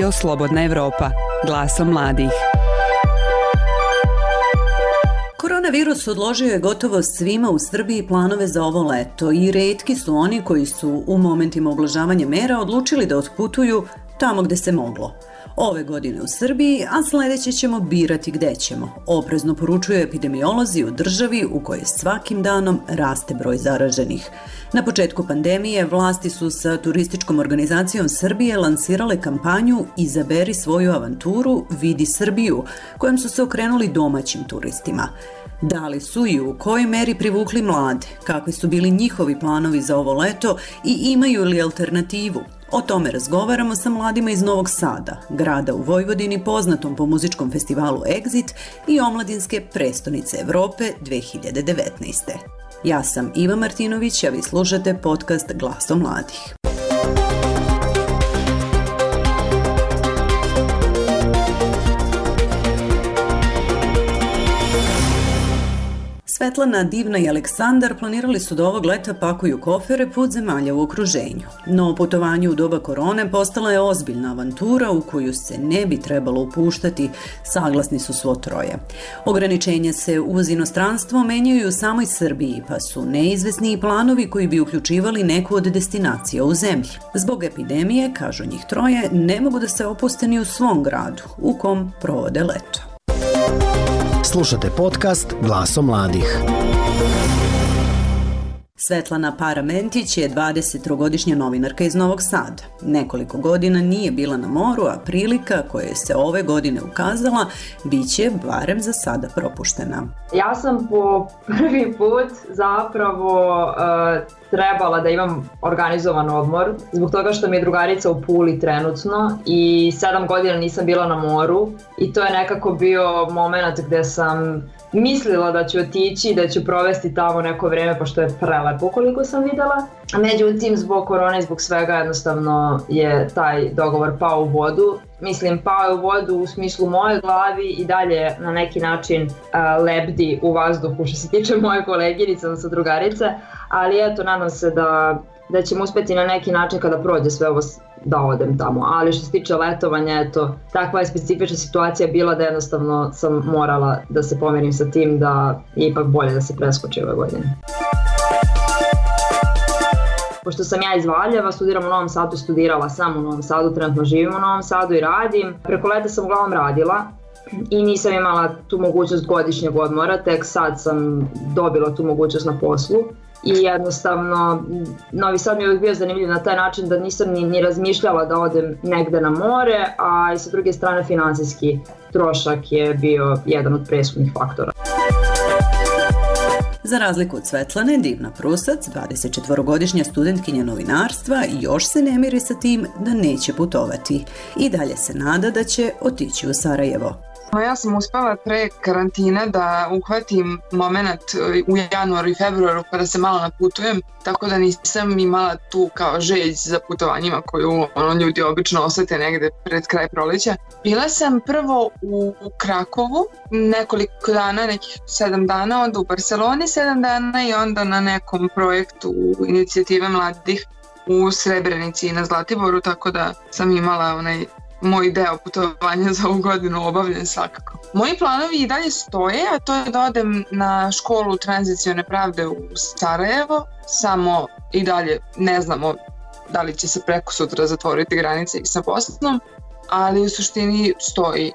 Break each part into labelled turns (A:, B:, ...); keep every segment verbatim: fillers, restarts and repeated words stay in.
A: Radio Slobodna Evropa, glasom mladih. Koronavirus odložio je gotovo svima u Srbiji planove za ovo leto i retki su oni koji su u momentima ublažavanja mera odlučili da otputuju tamo gde se moglo. Ove godine u Srbiji, a sledeće ćemo birati gde ćemo, oprezno poručuju epidemiolozi u državi u kojoj svakim danom raste broj zaraženih. Na početku pandemije vlasti su sa turističkom organizacijom Srbije lansirale kampanju Izaberi svoju avanturu, vidi Srbiju, kojom su se okrenuli domaćim turistima. Da li su i u kojoj meri privukli mlade, kakvi su bili njihovi planovi za ovo leto i imaju li alternativu? O tome razgovaramo sa mladima iz Novog Sada, grada u Vojvodini poznatom po muzičkom festivalu Exit i omladinske prestonice Evrope dve hiljade devetnaeste. Ja sam Iva Martinović, a vi slušate podcast Glasom mladih. Svetlana, Divna i Aleksandar planirali su da ovog leta pakuju kofere put zemalja u okruženju. No putovanje u doba korone postala je ozbiljna avantura u koju se ne bi trebalo upuštati, saglasni su svo troje. Ograničenja se uz inostranstvo menjaju u samoj Srbiji, pa su neizvesni i planovi koji bi uključivali neku od destinacija u zemlji. Zbog epidemije, kažu njih troje, ne mogu da se opuste ni u svom gradu, u kom provode leto.
B: Slušate podcast Glasom mladih.
A: Svetlana Paramentić je dvadesettrogodišnja novinarka iz Novog Sada. Nekoliko godina nije bila na moru, a prilika koja se ove godine ukazala biće barem za sada propuštena.
C: Ja sam po prvi put zapravo uh, trebala da imam organizovan odmor zbog toga što mi je drugarica u Puli trenutno i sedam godina nisam bila na moru i to je nekako bio moment gde sam mislila da ću otići, da ću provesti tamo neko vreme, pošto je prelepo koliko sam videla. Međutim, zbog korone i zbog svega jednostavno je taj dogovor pao u vodu. Mislim, pao je u vodu u smislu moje glavi i dalje na neki način uh, lebdi u vazduhu što se tiče moje koleginice, odnosno drugarice. Ali eto, nadam se da, da ćemo uspeti na neki način kada prođe sve ovo da odem tamo. Ali što se tiče letovanja, eto, takva je specifična situacija bila da jednostavno sam morala da se pomerim sa tim da je ipak bolje da se preskoči ove godine. Pošto sam ja iz Valjeva, studiram u Novom Sadu, studirala sam u Novom Sadu, trenutno živim u Novom Sadu i radim. Preko leta sam uglavnom radila i nisam imala tu mogućnost godišnjeg odmora, tek sad sam dobila tu mogućnost na poslu. I jednostavno, Novi Sad mi je uvijek bio zanimljiv na taj način da nisam ni, ni razmišljala da odem negde na more, a i sa druge strane finansijski trošak je bio jedan od presudnih faktora.
A: Za razliku od Svetlane, Divna Prusac, dvadesetčetvorogodišnja studentkinja novinarstva, još se ne miri sa tim da neće putovati. I dalje se nada da će otići u Sarajevo.
D: Ja sam uspela pre karantina da uhvatim moment u januaru i februaru pa da se malo naputujem, tako da nisam imala tu kao želj za putovanjima koju ono, ljudi obično osete negde pred kraj proleća. Bila sam prvo u Krakovu nekoliko dana, nekih sedam dana, onda u Barceloni sedam dana i onda na nekom projektu inicijative mladih u Srebrenici i na Zlatiboru, tako da sam imala onaj moj deo putovanja za ovu godinu obavljen svakako. Moji planovi i dalje stoje, a to je da odem na školu tranzicione pravde u Sarajevo, samo i dalje ne znamo da li će se preko sutra zatvoriti granice i sa Bosnom, ali u suštini stoji.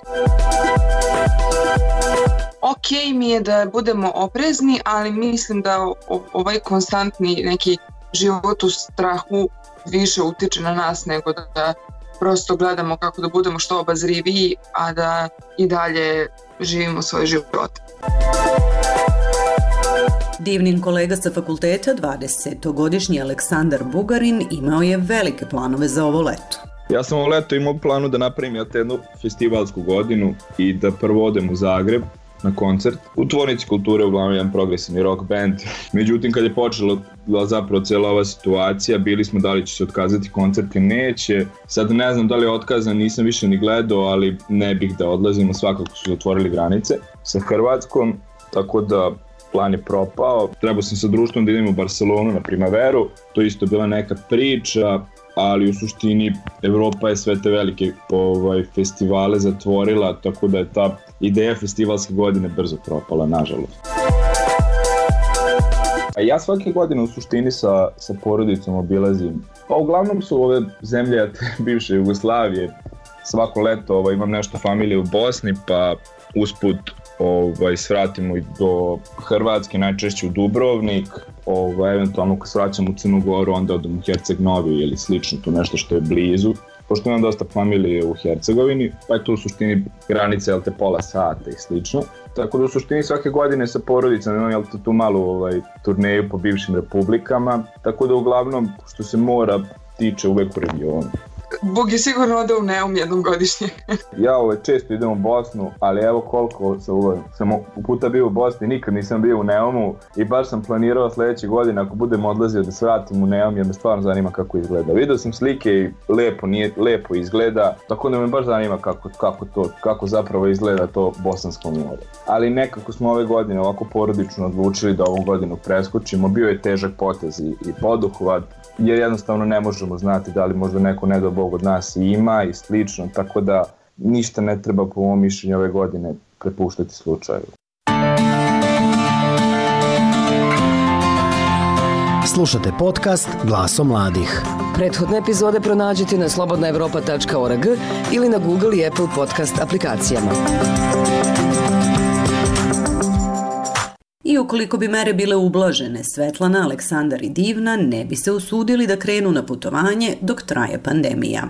D: Ok mi je da budemo oprezni, ali mislim da ovaj konstantni neki život u strahu više utiče na nas nego da prosto gledamo kako da budemo što obazriviji, a da i dalje živimo svoj život.
A: Divnin kolega sa fakulteta, dvadesetogodišnji Aleksandar Bugarin, imao je velike planove za ovo leto.
E: Ja sam ovo leto imao planu da napravim jednu festivalsku godinu i da prvo odem u Zagreb na koncert. U Tvornici kulture uglavnom jedan progresivni rock band. Međutim, kad je počela zapravo cijela ova situacija, bili smo da li će se otkazati koncert ili neće. Sad ne znam da li je otkazan, nisam više ni gledao, ali ne bih da odlazimo, svakako su otvorili granice sa Hrvatskom, tako da plan je propao. Trebao sam sa društvom da idem u Barcelonu na Primaveru, to isto bila neka priča, ali u suštini Evropa je sve te velike ovaj, festivale zatvorila, tako da je ta ideja festivalske godine brzo propala, nažalost. A ja svake godine u suštini sa, sa porodicom obilazim, pa uglavnom su ove zemlje bivše Jugoslavije. Svako leto ovaj, imam nešto familije u Bosni, pa usput ovaj, svratimo i do Hrvatske, najčešće u Dubrovnik, ovaj, eventualno kad svraćam u Crnu Goru, onda odem u Herceg Novi ili slično, tu nešto što je blizu. Pošto imam dosta familije u Hercegovini, pa je tu u suštini granica, jel te, pola sata i slično. Tako da u suštini svake godine sa porodicom imam, jel te, tu malu ovaj, turneju po bivšim republikama, tako da uglavnom što se mora tiče uvek u regionu.
D: Bog je sigurno ode u Neum jednom godišnje.
E: Ja ovaj, često idem u Bosnu, ali evo koliko sam, ovaj, sam puta bio u Bosni, nikad nisam bio u Neumu i baš sam planirao sledeće godine ako budem odlazio da svratim u Neum jer me stvarno zanima kako izgleda. Video sam slike i lepo, nije, lepo izgleda, tako da me baš zanima kako, kako, to, kako zapravo izgleda to Bosansko more. Ali nekako smo ove godine ovako porodično odlučili da ovu godinu preskočimo, bio je težak potez i, i poduhvat, jer jednostavno ne možemo znati da li možda neko ne do Bog od nas i ima i slično, tako da ništa ne treba po mom mišljenju ove godine prepuštati slučaju.
B: Slušate podcast Glaso mladih.
F: Prethodne epizode pronađite na slobodna evropa tačka org ili na Google i Apple podcast aplikacijama.
A: I ukoliko bi mere bile ublažene, Svetlana, Aleksandar i Divna ne bi se usudili da krenu na putovanje dok traje pandemija.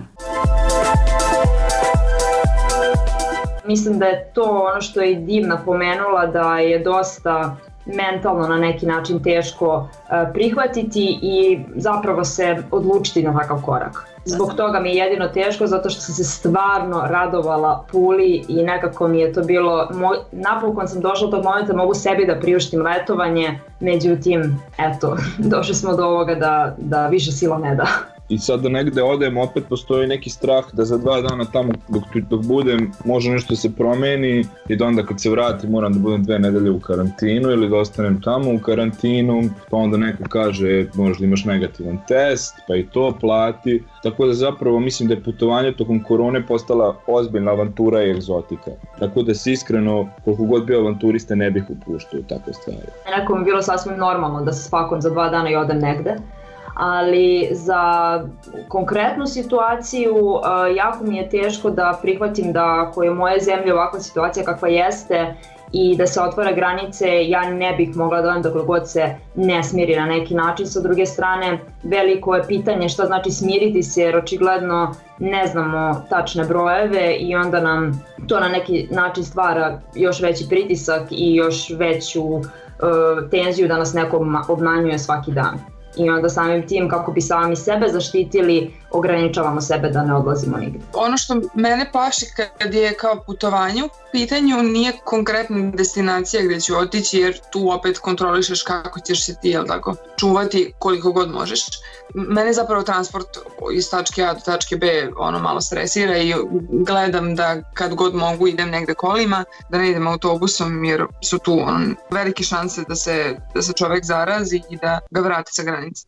C: Mislim da je to ono što je i Divna pomenula, da je dosta mentalno na neki način teško prihvatiti i zapravo se odlučiti na takav korak. Zbog toga mi je jedino teško, zato što sam se stvarno radovala Puli i nekako mi je to bilo, napokon sam došla do tog momenta, mogu sebi da priuštim letovanje, međutim, eto, došli smo do ovoga da, da više sila ne da.
E: I sad da negde odem, opet postoji neki strah da za dva dana tamo dok, dok budem može nešto se promeni i da onda kad se vratim moram da budem dve nedelje u karantinu ili da ostanem tamo u karantinu, pa onda neko kaže možda imaš negativan test, pa i to plati. Tako da zapravo mislim da je putovanje tokom korone postala ozbiljna avantura i egzotika. Tako da se iskreno, koliko god bio avanturista, ne bih upuštao u takve stvari.
C: Nekom je bilo sasvim normalno da se spakujem za dva dana i odem negde. Ali za konkretnu situaciju jako mi je teško da prihvatim da ako je u moje zemlje ovakva situacija kakva jeste i da se otvore granice, ja ne bih mogla da odem dok god se ne smiri na neki način. Sa druge strane, veliko je pitanje šta znači smiriti se, jer očigledno ne znamo tačne brojeve i onda nam to na neki način stvara još veći pritisak i još veću uh, tenziju da nas neko obmanjuje svaki dan. I onda samim tim kako bi sami sebe zaštitili, ograničavamo sebe da ne odlazimo nigde.
D: Ono što mene plaši kad je kao putovanje u pitanju nije konkretna destinacija gde ću otići, jer tu opet kontrolišeš kako ćeš se ti, jel tako, čuvati koliko god možeš. Mene zapravo transport iz tačke A do tačke B ono malo stresira i gledam da kad god mogu idem negde kolima, da ne idem autobusom, jer su tu on, velike šanse da se, da se čovek zarazi i da ga vrati sa granice.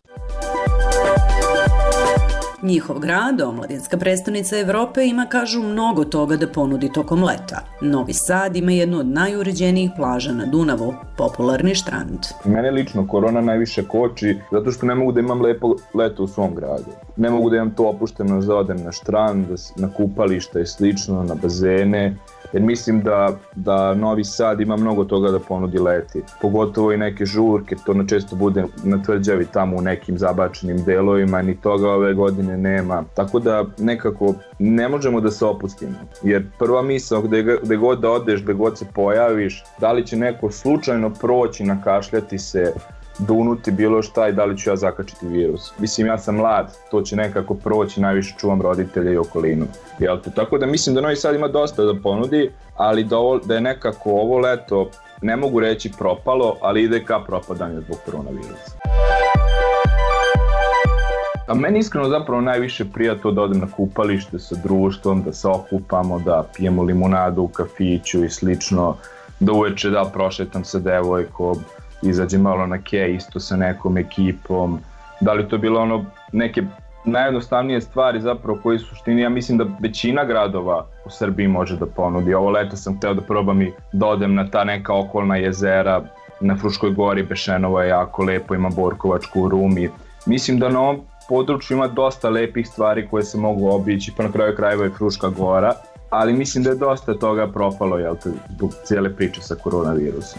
A: Njihov grad, omladinska prestonica Evrope, ima, kažu, mnogo toga da ponudi tokom leta. Novi Sad ima jednu od najuređenijih plaža na Dunavu, popularni štrand.
E: Mene lično korona najviše koči zato što ne mogu da imam lepo leto u svom gradu. Ne mogu da imam to opušteno za odem na štrand, na kupališta i slično, na bazene. Jer mislim da, da Novi Sad ima mnogo toga da ponudi leti. Pogotovo i neke žurke, to na često bude na tvrđavi tamo u nekim zabačenim delovima, ni toga ove godine nema. Tako da nekako ne možemo da se opustimo. Jer prva misao gde, gde god da odeš, gde god se pojaviš, da li će neko slučajno proći, nakašljati se, dunuti bilo šta i da li ću ja zakačiti virus. Mislim, ja sam mlad, to će nekako proći, najviše čuvam roditelje i okolinu. Jel te? Tako da mislim da Novi Sad ima dosta da ponudi, ali da, ovo, da je nekako ovo leto, ne mogu reći propalo, ali ide ka propadanju zbog koronavirusa. A meni iskreno zapravo najviše prija to da odem na kupalište sa društvom, da se okupamo, da pijemo limunadu u kafiću i slično, da uveče da prošetam sa devojkom, izađem malo na ke isto sa nekom ekipom. Da li to bilo ono neke najjednostavnije stvari zapravo koje su suštini, ja mislim da većina gradova u Srbiji može da ponudi. Ovo leto sam hteo da probam i da odem na ta neka okolna jezera, na Fruškoj gori, Bešenovo je jako lepo, ima Borkovačku u Rumi. Mislim da na ovom području ima dosta lepih stvari koje se mogu obići, pa na kraju krajeva je Fruška gora, ali mislim da je dosta toga propalo, jel te, zbog cijele priče sa koronavirusom.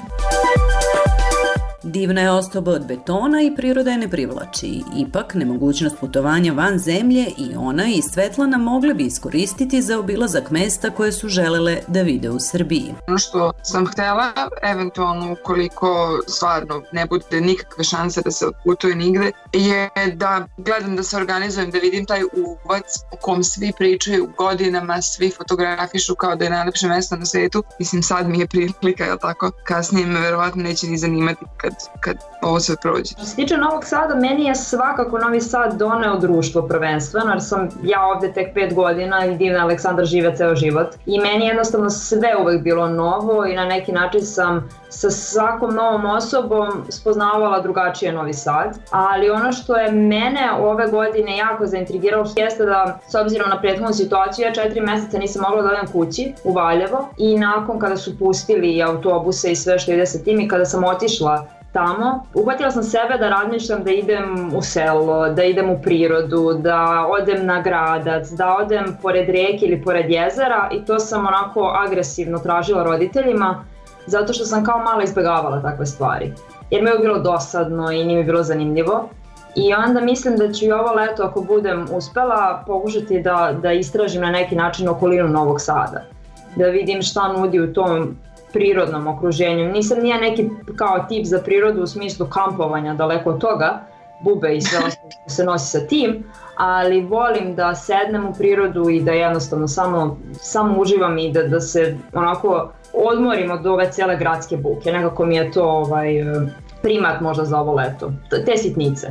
A: Divna je ostoba od betona i priroda je ne privlači. Ipak, nemogućnost putovanja van zemlje i ona i Svetlana mogle bi iskoristiti za obilazak mesta koje su želele da vide u Srbiji.
D: Ono što sam htela, eventualno ukoliko stvarno ne bude nikakve šanse da se odputuje nigde, je da gledam da se organizujem, da vidim taj uvac o kom svi pričaju godinama, svi fotografišu kao da je najlepše mesto na svetu. Mislim, sad mi je prilika, jel tako? Kasnije me verovatno neće ni zanimati kad kad ovo sve prođe.
C: Što se tiče Novog Sada, meni je svakako Novi Sad doneo društvo prvenstveno, jer sam ja ovde tek pet godina i divna Aleksandar žive ceo život. I meni jednostavno sve uvek bilo novo i na neki način sam sa svakom novom osobom spoznavala drugačije Novi Sad. Ali ono što je mene ove godine jako zaintrigiralo jeste da, s obzirom na prethodnu situaciju, ja četiri meseca nisam mogla da odem kući u Valjevo i nakon kada su pustili autobuse i sve što ide sa tim i kada sam otišla tamo, uhvatila sam sebe da razmišljam da idem u selo, da idem u prirodu, da odem na gradac, da odem pored reke ili pored jezera i to sam onako agresivno tražila roditeljima zato što sam kao mala izbegavala takve stvari. Jer mi je bilo dosadno i nije mi bilo zanimljivo. I onda mislim da ću i ovo leto, ako budem uspela, pokušati da, da istražim na neki način okolinu Novog Sada. Da vidim šta nudi u tom prirodnom okruženju. Nisam nije neki kao tip za prirodu u smislu kampovanja, daleko od toga, bube i sve ostalo što se nosi sa tim, ali volim da sednem u prirodu i da jednostavno samo, samo uživam i da, da se onako odmorim od ove cijele gradske buke. Nekako mi je to ovaj, primat možda za ovo leto, te sitnice.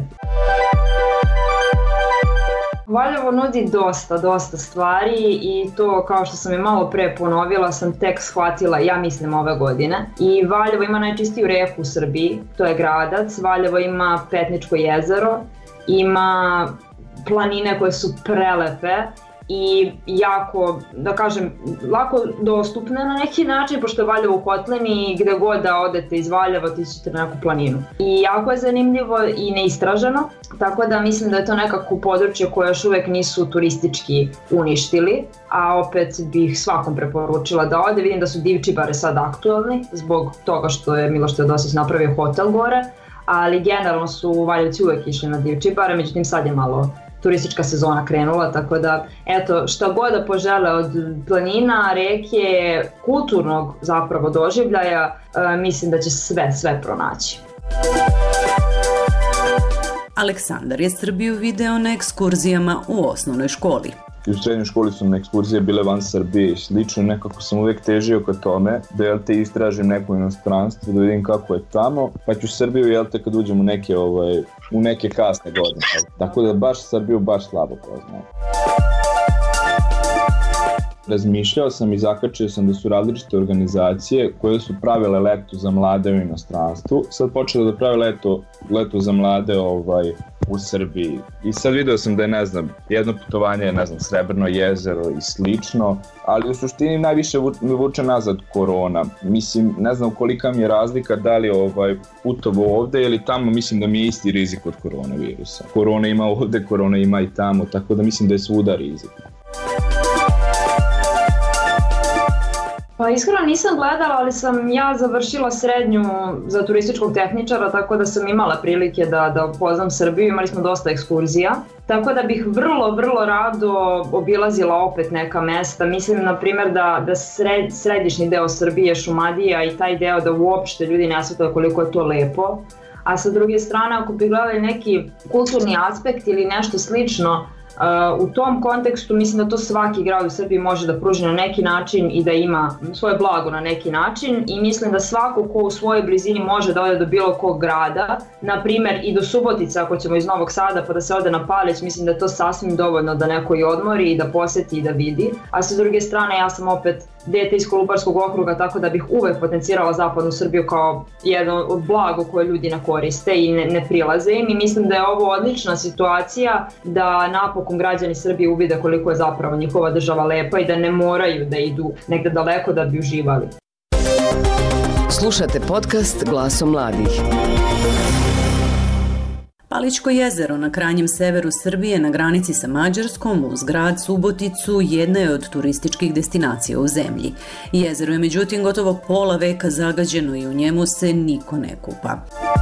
C: Valjevo nudi dosta, dosta stvari i to, kao što sam i malo pre ponovila, sam tek shvatila, ja mislim, ove godine. I Valjevo ima najčistiju reku u Srbiji, to je Gradac. Valjevo ima Petničko jezero, ima planine koje su prelepe i jako, da kažem, lako dostupne na neki način, pošto je Valjevo u kotlini i gde god da odete iz Valjeva ti ćete na neku planinu. I jako je zanimljivo i neistraženo, tako da mislim da je to nekako područje koje još uvek nisu turistički uništili, a opet bih svakom preporučila da ode. Vidim da su Divčibare sad aktualni zbog toga što je Miloš Teodosić napravio hotel gore, ali generalno su Valjevci uvek išli na Divčibare, međutim sad je malo turistička sezona krenula, tako da eto, šta god da požele od planina, reke, kulturnog zapravo doživljaja, e, mislim da će sve, sve pronaći.
A: Aleksandar je Srbiju video na ekskurzijama u osnovnoj školi.
E: I u srednjoj školi su mi ekskurzije bile van Srbije i slično, nekako sam uvijek težio ka tome da jel te istražim neko inostranstvo, da vidim kako je tamo, pa ću Srbiju jel te kad uđem u neke, ovaj, u neke kasne godine, tako da baš Srbiju baš slabo poznajem. Razmišljao sam i zakačio sam da su različite organizacije koje su pravile leto za mlade u inostranstvu, sad počelo da prave leto, leto za mlade ovaj, u Srbiji. I sad video sam da je, ne znam, jedno putovanje je, ne znam, Srebrno jezero i slično, ali u suštini najviše mi vuče nazad korona. Mislim, ne znam kolika mi je razlika da li ovaj, putovo ovde ili tamo, mislim da mi je isti rizik od koronavirusa. Korona ima ovde, korona ima i tamo, tako da mislim da je svuda rizik.
C: Pa iskreno nisam gledala, ali sam ja završila srednju za turističkog tehničara, tako da sam imala prilike da, da upoznam Srbiju, imali smo dosta ekskurzija. Tako da bih vrlo, vrlo rado obilazila opet neka mesta. Mislim, na primjer, da, da sred, središnji deo Srbije, Šumadija i taj deo da uopšte ljudi ne shvataju koliko je to lepo. A sa druge strane, ako bi gledali neki kulturni aspekt ili nešto slično, U tom kontekstu mislim da to svaki grad u Srbiji može da pruži na neki način i da ima svoje blago na neki način i mislim da svako ko u svojoj blizini može da ode do bilo kog grada, na primer i do Subotice ako ćemo iz Novog Sada pa da se ode na Palić, mislim da je to sasvim dovoljno da neko i odmori i da poseti i da vidi. A sa druge strane ja sam opet dete iz Kolubarskog okruga, tako da bih uvek potencirala zapadnu Srbiju kao jedno od blago koje ljudi ne koriste i ne, ne prilaze im i mislim da je ovo odlična situacija da napokon građani Srbije uvide koliko je zapravo njihova država lepa i da ne moraju da idu negde daleko da bi uživali.
F: Slušate podcast Glasom mladih.
A: Palićko jezero na krajnjem severu Srbije na granici sa Mađarskom uz grad Suboticu jedna je od turističkih destinacija u zemlji. Jezero je međutim gotovo pola veka zagađeno i u njemu se niko ne kupa.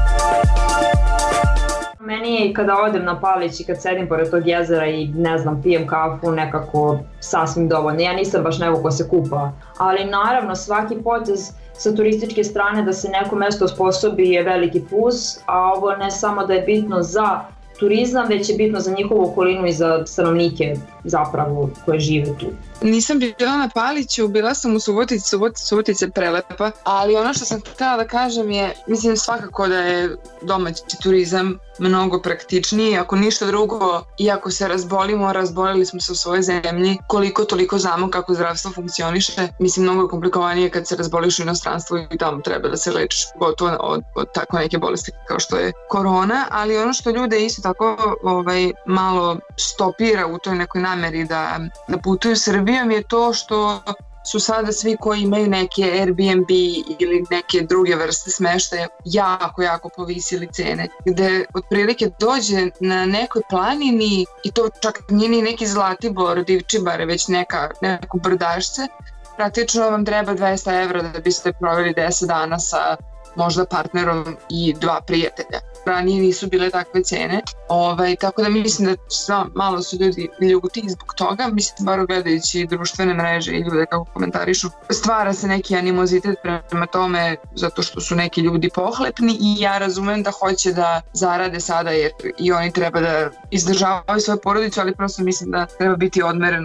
C: Meni je kada odem na Palić i kad sedim pored tog jezera i ne znam, pijem kafu nekako sasvim dovoljno. Ja nisam baš neko ko se kupa, ali naravno svaki potez sa turističke strane da se neko mesto osposobi je veliki plus, a ovo ne samo da je bitno za turizam, već je bitno za njihovu okolinu i za stanovnike zapravo koje žive tu.
D: Nisam bila na Paliću, bila sam u Subotici, Subotica, Subotica je prelepa, ali ono što sam htjela da kažem je, mislim svakako da je domaći turizam mnogo praktičniji, ako ništa drugo, iako se razbolimo, razbolili smo se u svojoj zemlji, koliko toliko znamo kako zdravstvo funkcioniše, mislim mnogo je komplikovanije kad se razboliš u inostranstvu i tamo treba da se lečiš gotovo od, od tako neke bolesti kao što je korona, ali ono što ljude isto tako ovaj, malo stopira u toj nekoj nameri da, da putuju Srbijom je to što su sada svi koji imaju neke Airbnb ili neke druge vrste smeštaja jako, jako povisili cene. Gde otprilike dođe na nekoj planini i to čak nije ni neki Zlatibor, Divčibare, već neka, neko brdašce. Praktično vam treba dvesta evra da biste proveli deset dana sa možda partnerom i dva prijatelja. Ranije nisu bile takve cene, ovaj, tako da mislim da sva, malo su ljudi ljuti zbog toga, mislim bar gledajući društvene mreže i ljude kako komentarišu. Stvara se neki animozitet prema tome zato što su neki ljudi pohlepni i ja razumem da hoće da zarade sada jer i oni treba da izdržavaju svoju porodicu, ali prosto mislim da treba biti odmeren.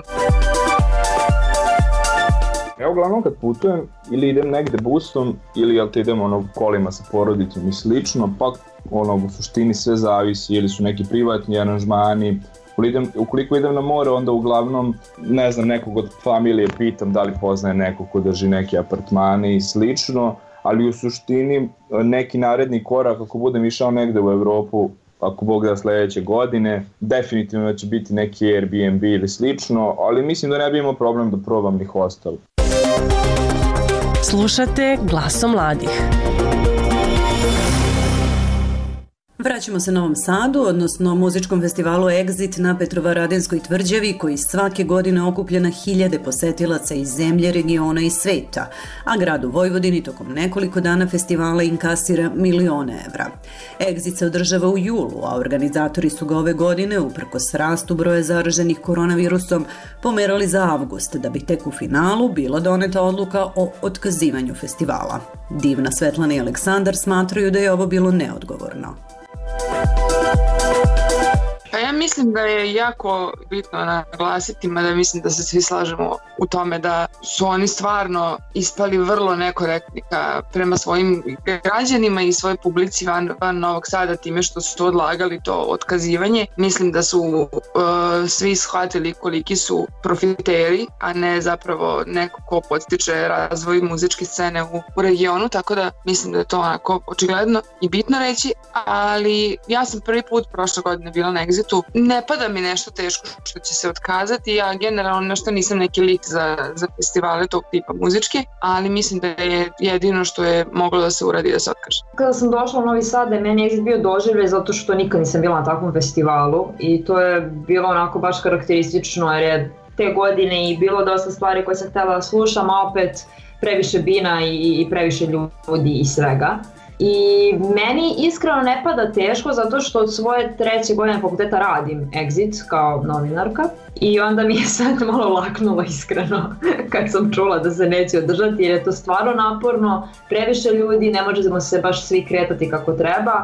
E: Ja uglavnom kad putujem ili idem negde busom ili jel te idem ono kolima sa porodicom i slično, pa ono u suštini sve zavisi ili su neki privatni aranžmani. Idem, ukoliko idem na more onda uglavnom ne znam nekog od familije pitam da li poznaje nekog ko drži neke apartmane i slično, ali u suštini neki naredni korak ako budem išao negde u Evropu, ako Bog da sledeće godine, definitivno će biti neki Airbnb ili slično, ali mislim da ne bi imao problem da probam ni hostel.
B: Slušate Glasom mladih.
A: Vraćamo se Novom Sadu, odnosno muzičkom festivalu Exit na Petrovaradinskoj tvrđavi koji svake godine okuplja na hiljade posetilaca iz zemlje, regiona i sveta, a grad u Vojvodini tokom nekoliko dana festivala inkasira milione evra. Exit se održava u julu, a organizatori su ga ove godine, uprkos rastu broja zaraženih koronavirusom, pomerali za avgust, da bi tek u finalu bila doneta odluka o otkazivanju festivala. Divna, Svetlana i Aleksandar smatraju da je ovo bilo neodgovorno.
D: Pa ja mislim da je jako bitno naglasiti, mada mislim da se svi slažemo u tome da su oni stvarno ispali vrlo nekorektni prema svojim građanima i svojoj publici van, van Novog Sada time što su odlagali to otkazivanje. Mislim da su uh, svi shvatili koliki su profiteri, a ne zapravo neko ko podstiče razvoj muzičke scene u, u regionu, tako da mislim da je to onako očigledno i bitno reći, ali ja sam prvi put prošle godine bila na Exitu. Ne pada mi nešto teško što će se otkazati, ja generalno nešto nisam neki lik za, za festivale tog tipa muzičke, ali mislim da je jedino što je moglo da se uradi da se otkaže.
C: Kada sam došla u Novi Sad, je meni Exit bio doživljaj zato što nikad nisam bila na takvom festivalu i to je bilo onako baš karakteristično jer je te godine i bilo dosta stvari koje sam htjela da slušam, a opet previše bina i, i previše ljudi i svega. I meni iskreno ne pada teško zato što od svoje treće godine fakulteta radim Exit kao novinarka i onda mi je sad malo laknulo iskreno kad sam čula da se neće održati jer je to stvarno naporno, previše ljudi, ne možemo se baš svi kretati kako treba,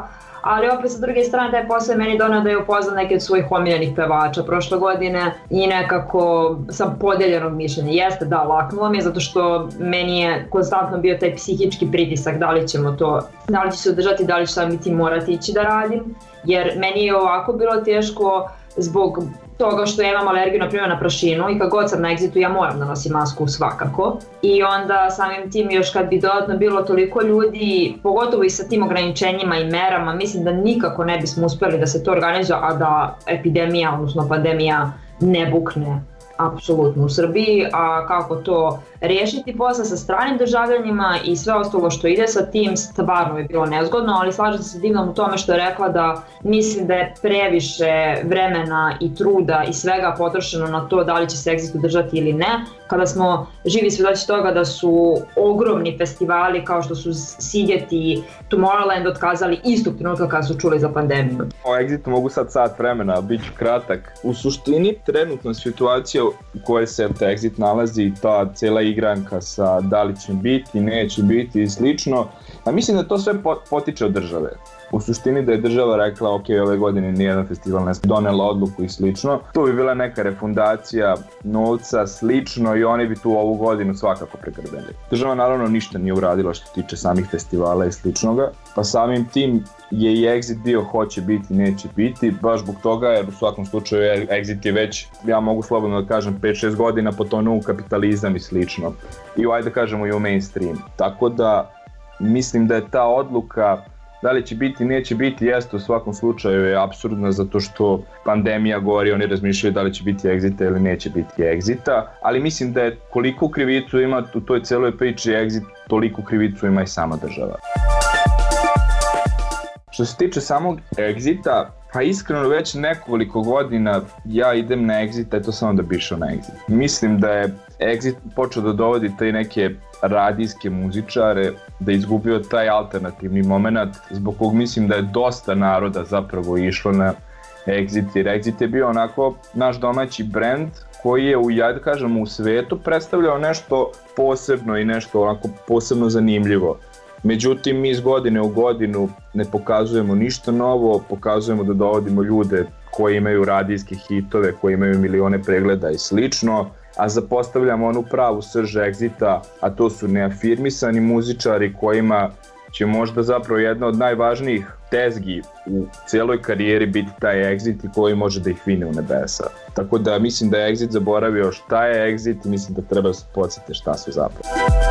C: ali opet sa druge strane taj posao je meni donao da je upoznam neke od svojih omiljenih pevača prošle godine i nekako sam podeljenog mišljenja. Jeste, da, laknulo mi je zato što meni je konstantno bio taj psihički pritisak da li ćemo to, da li ću se održati, da li ću sam ti morati ići da radim, jer meni je ovako bilo teško zbog toga što ja imam alergiju na primjer na prašinu i kad god sam na egzitu ja moram da nosim masku svakako i onda samim tim još kad bi dodatno bilo toliko ljudi, pogotovo i sa tim ograničenjima i merama, mislim da nikako ne bismo uspjeli da se to organizuje, a da epidemija, odnosno pandemija ne bukne apsolutno u Srbiji, a kako to riješiti posle sa stranim državljanima i sve ostalo što ide sa tim stvarno je bilo nezgodno, ali slažem se sa Divnom u tome što je rekla da mislim da je previše vremena i truda i svega potrošeno na to da li će se Exit držati ili ne, kada smo živi svedoci toga da su ogromni festivali kao što su Siget i Tomorrowland otkazali istog trenutka kada su čuli za pandemiju.
E: O Exitu mogu sad sat vremena, bit ću kratak. U suštini trenutna situacija u kojoj se Exit nalazi, ta cijela igranka sa da li će biti, neće biti i slično, a mislim da to sve potiče od države. U suštini da je država rekla ok, ove godine nijedan festival ne donela odluku i slično, tu bi bila neka refundacija novca, slično i oni bi tu ovu godinu svakako pregrbeli. Država naravno ništa nije uradila što tiče samih festivala i sličnoga, pa samim tim je i Exit bio hoće biti, neće biti, baš zbog toga jer u svakom slučaju Exit je već, ja mogu slobodno da kažem, pet šest godina potonuo u kapitalizam i slično. I ajde da kažemo i u mainstream. Tako da mislim da je ta odluka da li će biti, neće biti, jeste u svakom slučaju je apsurdna zato što pandemija gori, oni razmišljaju da li će biti Exita ili neće biti Exita, ali mislim da je koliko krivicu ima u toj celoj priči Exit, toliko krivicu ima i sama država. Što se tiče samog Exita, pa iskreno već nekoliko godina ja idem na Exit, eto samo da bi išao na Exit. Mislim da je Exit počeo da dovodi taj neke radijske muzičare, da je izgubio taj alternativni moment, zbog kog mislim da je dosta naroda zapravo išlo na Exit, jer Exit je bio onako naš domaći brend koji je u, ja da kažem, u svetu predstavljao nešto posebno i nešto onako posebno zanimljivo. Međutim, mi iz godine u godinu ne pokazujemo ništa novo, pokazujemo da dovodimo ljude koji imaju radijske hitove, koji imaju milione pregleda i slično, a zapostavljamo onu pravu srž Exita, a to su neafirmisani muzičari kojima će možda zapravo jedna od najvažnijih tezgi u cijeloj karijeri biti taj Exit i koji može da ih vine u nebesa. Tako da mislim da je Exit zaboravio šta je Exit i mislim da treba da se podsjete šta su zapravo.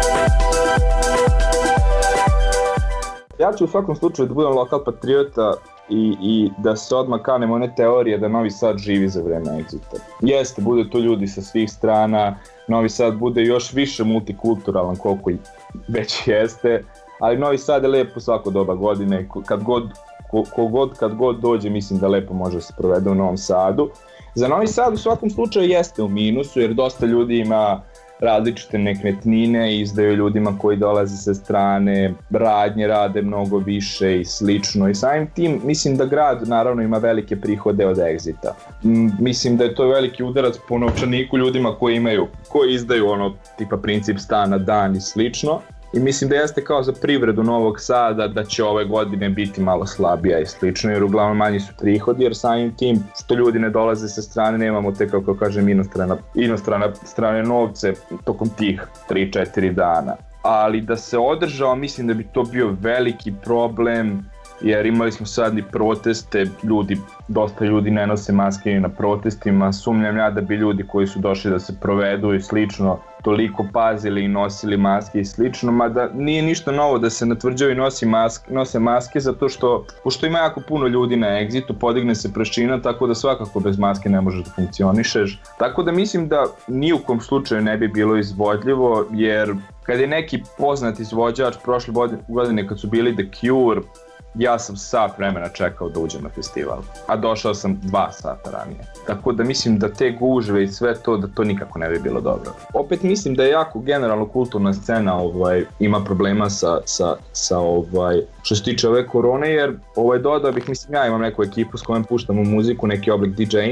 E: Ja ću u svakom slučaju da budem lokal patriota i, i da se odmah kanem one teorije da Novi Sad živi za vreme Exita. Jeste, bude to ljudi sa svih strana, Novi Sad bude još više multikulturalan koliko i već jeste, ali Novi Sad je lepo svako doba godine, kad god, ko, ko god, kad god dođe mislim da lepo može se provede u Novom Sadu. Za Novi Sad u svakom slučaju jeste u minusu jer dosta ljudi ima različite nekretnine i izdaju ljudima koji dolaze sa strane, radnje rade mnogo više i slično i samim tim mislim da grad naravno ima velike prihode od Exita. Mislim da je to veliki udarac po novčaniku ljudima koji imaju, koji izdaju ono tipa princip stana dan i slično. I mislim da jeste kao za privredu Novog Sada da će ove godine biti malo slabija i slično jer uglavnom manji su prihodi jer samim tim što ljudi ne dolaze sa strane nemamo te kako kažem inostrana, inostrana strane novce tokom tih tri četiri dana. Ali da se održao mislim da bi to bio veliki problem jer imali smo sad i proteste, ljudi, dosta ljudi ne nose maske ni na protestima, sumnjam ja da bi ljudi koji su došli da se provedu i slično toliko pazili i nosili maske i slično, mada nije ništa novo da se na tvrđavi nosi maske, nose maske zato što, pošto ima jako puno ljudi na Exitu, podigne se prašina tako da svakako bez maske ne možeš da funkcionišeš. Tako da mislim da ni u kom slučaju ne bi bilo izvodljivo jer kad je neki poznat izvođač prošle godine kad su bili The Cure, ja sam sat vremena čekao da uđem na festival, a došao sam dva sata ranije. Tako da mislim da te gužve i sve to, da to nikako ne bi bilo dobro. Opet mislim da je jako generalno kulturna scena ovaj, ima problema sa, sa, sa ovaj, što se tiče ove korone, jer ovaj, dodao bih, mislim ja imam neku ekipu s kojom puštamo muziku, neki oblik DJinga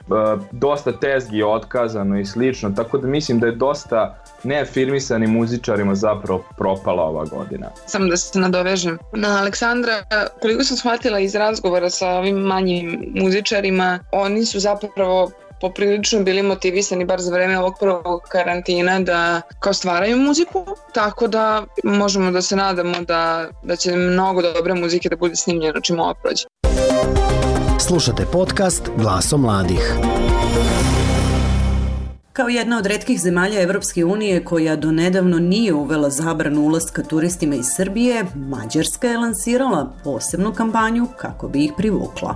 E: dosta tezgi je otkazano i slično, tako da mislim da je dosta neafirmisanim muzičarima zapravo propala ova godina.
D: Samo da se nadovežem na Aleksandra, koliko sam shvatila iz razgovora sa ovim manjim muzičarima, oni su zapravo poprilično bili motivisani bar za vreme ovog prvog karantina da kao stvaraju muziku, tako da možemo da se nadamo da, da će mnogo dobre muzike da bude snimljeno čim ovo prođe.
G: Slušate podcast Glasom mladih.
A: Kao jedna od retkih zemalja Evropske unije koja do nedavno nije uvela zabranu ulaska turistima iz Srbije, Mađarska je lansirala posebnu kampanju kako bi ih privukla.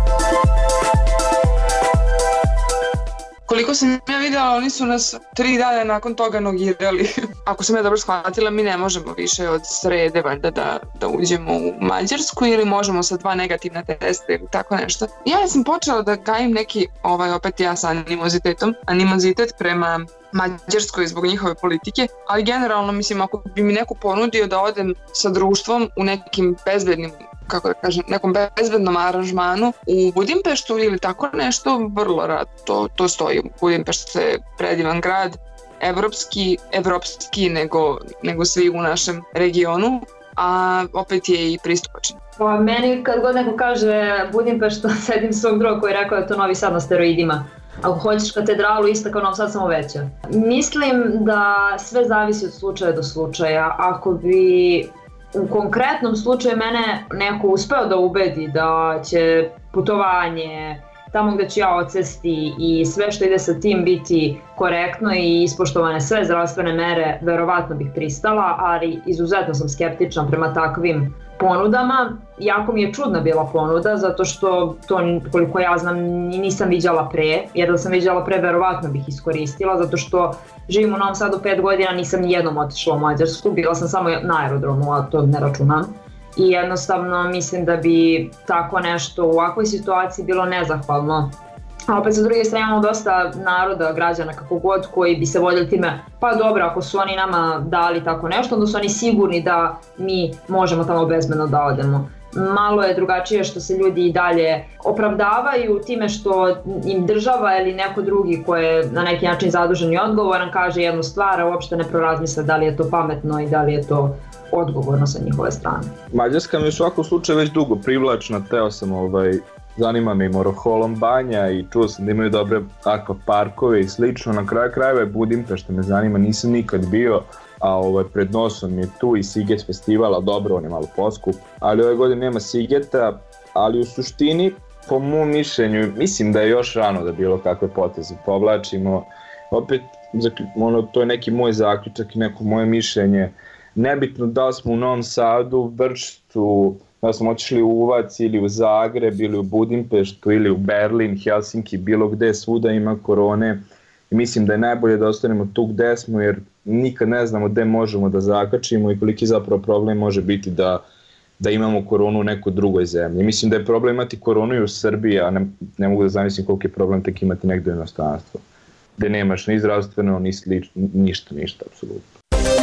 D: Koliko sam ja vidjela, oni su nas tri dana nakon toga nogirali. Ako sam ja dobro shvatila, mi ne možemo više od srede valjda da, da uđemo u Mađarsku ili možemo sa dva negativna testa ili tako nešto. Ja sam počela da gajim neki, ovaj, opet ja sa animozitetom, animozitet prema Mađarskoj zbog njihove politike, ali generalno mislim ako bi mi neko ponudio da odem sa društvom u nekim bezbednim kako da kažem, nekom bezbednom aranžmanu u Budimpeštu ili tako nešto, vrlo rad to, to stoji. Budimpešta je predivan grad, evropski, evropski nego, nego svi u našem regionu, a opet je i pristupačan.
C: Pa meni kad god neko kaže Budimpešta, sedim svog druga koji je rekao da je to Novi Sad na steroidima. Ako hoćeš katedralu, ista kao Novi Sad, samo veća. Mislim da sve zavisi od slučaja do slučaja. Ako bi u konkretnom slučaju mene neko uspeo da ubedi da će putovanje, tamo gde ću ja odsesti i sve što ide sa tim biti korektno i ispoštovane sve zdravstvene mere, verovatno bih pristala, ali izuzetno sam skeptična prema takvim ponudama. Jako mi je čudna bila ponuda, zato što to, koliko ja znam, nisam viđala pre, jer da sam viđala pre, verovatno bih iskoristila, zato što živim u Novom Sadu pet godina, nisam nijednom otišla u Mađarsku, bila sam samo na aerodromu, a to ne računam. I jednostavno mislim da bi tako nešto u ovakvoj situaciji bilo nezahvalno. A opet sa druge strane imamo dosta naroda, građana kako god, koji bi se voljeli time, pa dobro, ako su oni nama dali tako nešto, onda su oni sigurni da mi možemo tamo bezbedno da odemo. Malo je drugačije što se ljudi i dalje opravdavaju time što im država ili neko drugi ko je na neki način zadužen i odgovoran kaže jednu stvar, a uopšte ne prorazmisle da li je to pametno i da li je to odgovorno sa njihove strane.
E: Mađarska mi je u svakom slučaju već dugo privlačna, teo sam ovaj, zanima me i Moroholom banja i čuo sam da imaju dobre akvaparkove i slično, na kraju krajeva je Budimpešta me zanima, nisam nikad bio, a ovaj, pred nosom je tu i Siget festivala, dobro, on je malo poskup, ali ove godine nema Sigeta, ali u suštini, po mom mišljenju, mislim da je još rano da bilo kakve poteze povlačimo, opet, ono, to je neki moj zaključak i neko moje mišljenje, nebitno da smo u Novom Sadu, Vršcu, da smo otišli u Uvac ili u Zagreb ili u Budimpeštu ili u Berlin, Helsinki, bilo gde, svuda ima korone i mislim da je najbolje da ostanemo tu gde smo jer nikad ne znamo gde možemo da zakačimo i koliki zapravo problem može biti da, da imamo koronu u nekoj drugoj zemlji. Mislim da je problem imati koronu i u Srbiji, a ne, ne mogu da zamislim koliko je problem tek imati negdje u inostranstvu, gde nemaš ni zdravstveno, ni slično, ništa, ništa, apsolutno.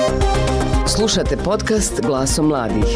F: Slušate podcast Glasom mladih.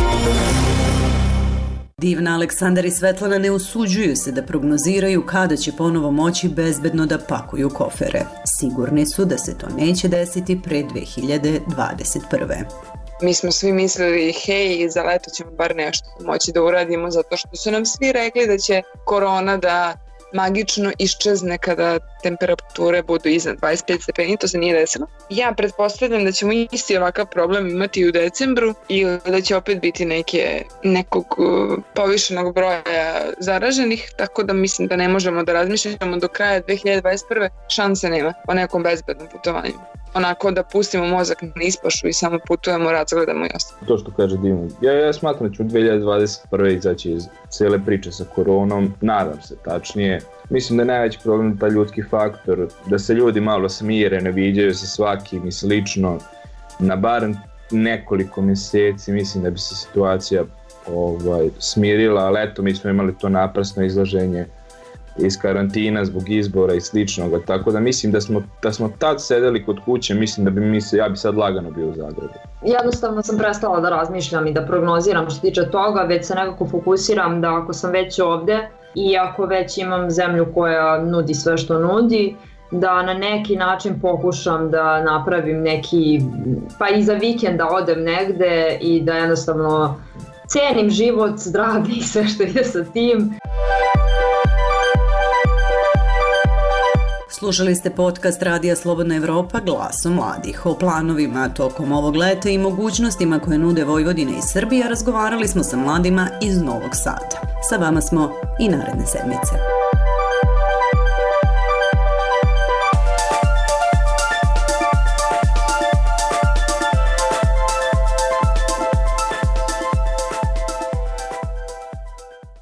A: Divna, Aleksandar i Svetlana ne usuđuju se da prognoziraju kada će ponovo moći bezbedno da pakuju kofere. Sigurni su da se to neće desiti pre dve hiljade dvadeset prve.
D: Mi smo svi mislili, hej, za leto ćemo bar nešto moći da uradimo, zato što su nam svi rekli da će korona da magično iščezne kada temperature budu iznad dvadeset pet stepeni, to se nije desilo. Ja pretpostavljam da ćemo isti ovakav problem imati u decembru i da će opet biti neke, nekog povišenog broja zaraženih, tako da mislim da ne možemo da razmišljamo do kraja dve hiljade dvadeset prve. Šanse nema o nekom bezbednom putovanju. Onako da pustimo mozak na ispašu i samo putujemo, razgledamo i ostalo.
E: To što kaže Dima, ja, ja smatram da ću dve hiljade dvadeset prve izaći iz cijele priče sa koronom, nadam se tačnije. Mislim da je najveći problem taj ljudski faktor, da se ljudi malo smire, ne viđaju se svakim i slično. Na barem nekoliko mjeseci mislim da bi se situacija ovaj, smirila, ali eto mi smo imali to naprasno izlaženje iz karantina zbog izbora i sličnoga, tako da mislim da smo, da smo tad sedeli kod kuće, mislim da bi mi se, ja bi sad lagano bio u Zagrebu.
C: Jednostavno sam prestala da razmišljam i da prognoziram što se tiče toga, već se nekako fokusiram da ako sam već ovde, iako već imam zemlju koja nudi sve što nudi, da na neki način pokušam da napravim neki, pa i za vikend da odem negde i da jednostavno cenim život, zdravlje i sve što ide sa tim.
A: Slušali ste podcast Radija Slobodna Evropa Glasom mladih. O planovima tokom ovog leta i mogućnostima koje nude Vojvodina i Srbija razgovarali smo sa mladima iz Novog Sada. Sa vama smo i naredne sedmice.